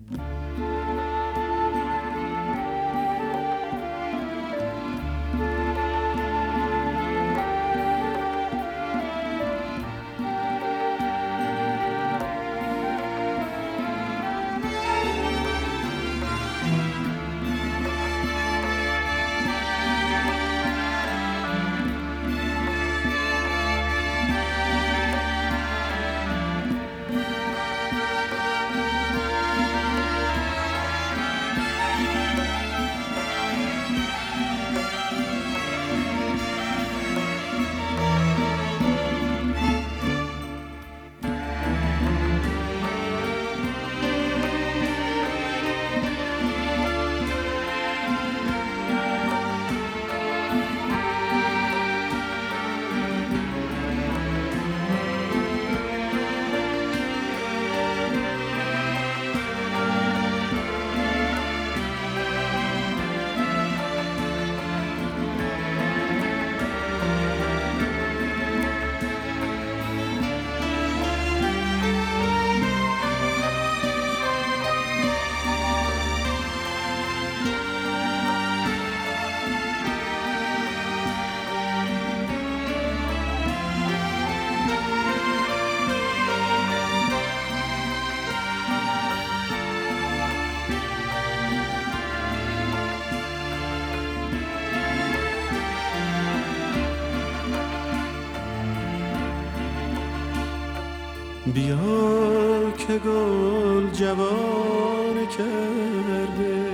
بیا که گل جوان کرده،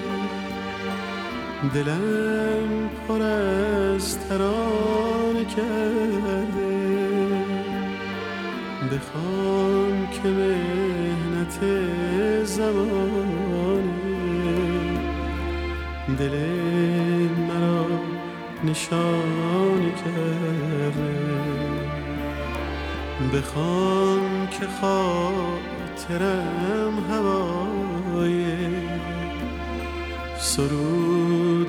دلم پر از ترانه کرده. بخوان که مهنت زمانه دل مرا نشانه کرده. بخوان که خاطرم هوای سرود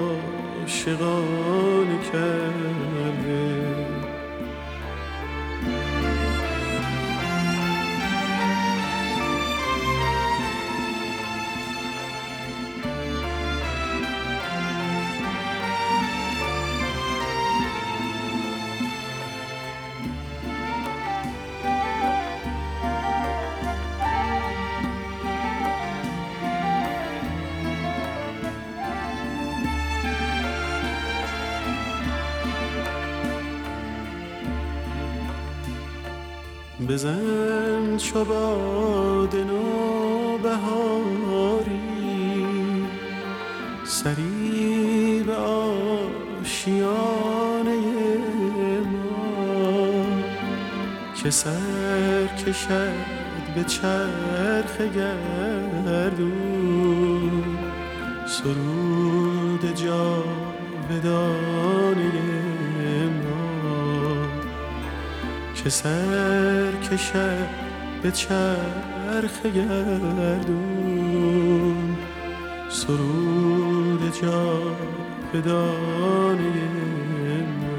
عاشقانه کرده. بزن چو باد نوبهاری سری به آشیانه ما، که سر کشد به چرخ گردون سرود جاودانه ما. که سر کشد به چرخ گردون سرود جاودانه ما.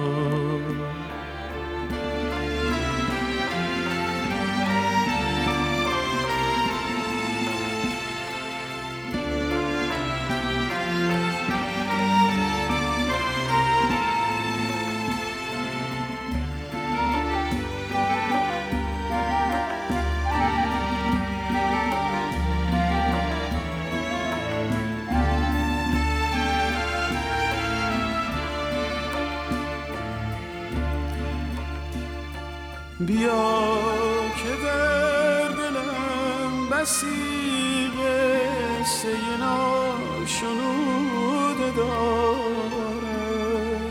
بیا که در دلم بسی قصه ناشنوده دارم.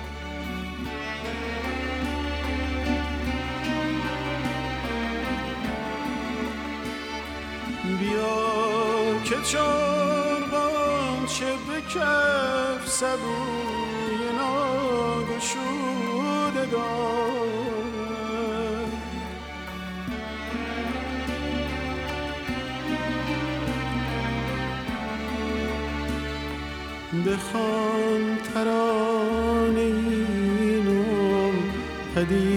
بیا که چون غنچه به کف سبوی ناگشوده دارم. بخوان ترانه اینو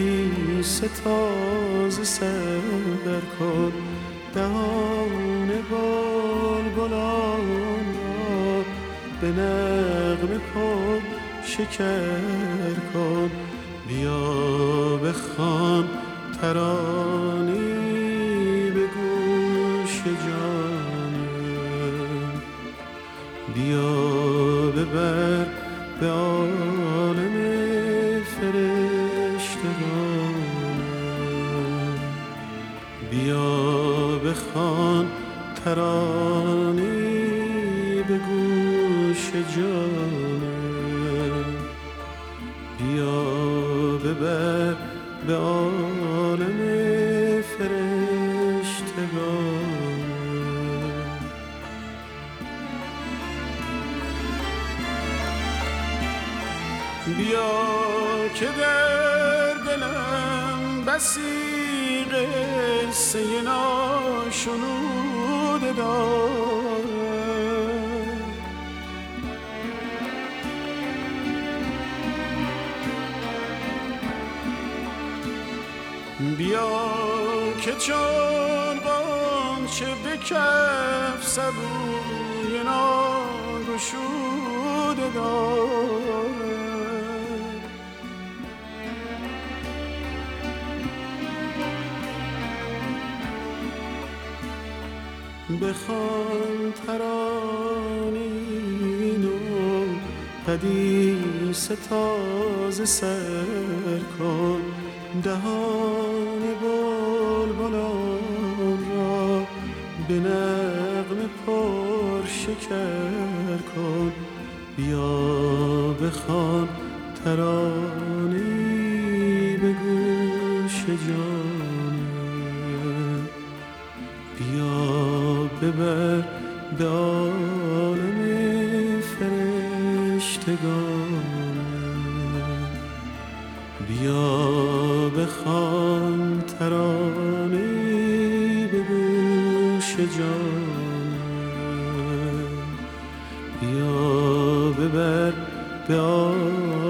حدیث تازه سر کن، دهان بلبلان را به نغمه پر شکر کن. بیا بخوان ترانه‌ای به گوش جانم. بیا ببر به عالم فرشتگانم. بیا بخوان ترانه‌ای به گوش جانم. بیا ببر به عالم فرشتگانم. بیا که در دلم بسی قصه ناشنوده دارم. بیا که چون غنچه به کف سبوی ناگشوده دارم. بخوان ترانه‌ای نو، حدیث تازه سر کن. دهان بلبلان را به نغمه پر شکر کن. بیا بخوان ترانه‌ای به گوش جانم. بیا ببر به عالم فرشتگانم. بیا بخوان ترانه‌ای به گوش جانم. بیا ببر به